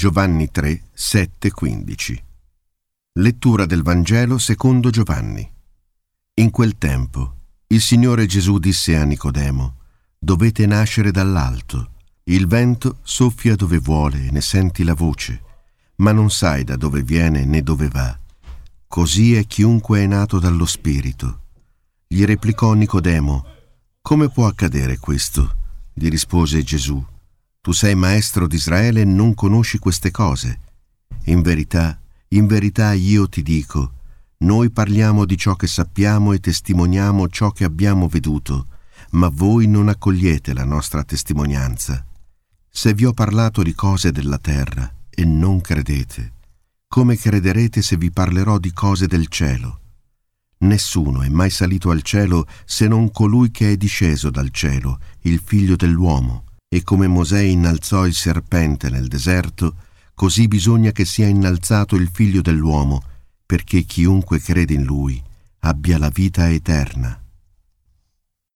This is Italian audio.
Giovanni 3, 7-15. Lettura del Vangelo secondo Giovanni. In quel tempo il Signore Gesù disse a Nicodemo: «Dovete nascere dall'alto. Il vento soffia dove vuole e ne senti la voce, ma non sai da dove viene né dove va. Così è chiunque è nato dallo Spirito». Gli replicò Nicodemo: «Come può accadere questo?» Gli rispose Gesù: «Tu sei maestro di Israele e non conosci queste cose? In verità io ti dico, noi parliamo di ciò che sappiamo e testimoniamo ciò che abbiamo veduto, ma voi non accogliete la nostra testimonianza. Se vi ho parlato di cose della terra e non credete, come crederete se vi parlerò di cose del cielo? Nessuno è mai salito al cielo se non colui che è disceso dal cielo, il Figlio dell'uomo. E come Mosè innalzò il serpente nel deserto, così bisogna che sia innalzato il Figlio dell'uomo, perché chiunque crede in Lui abbia la vita eterna».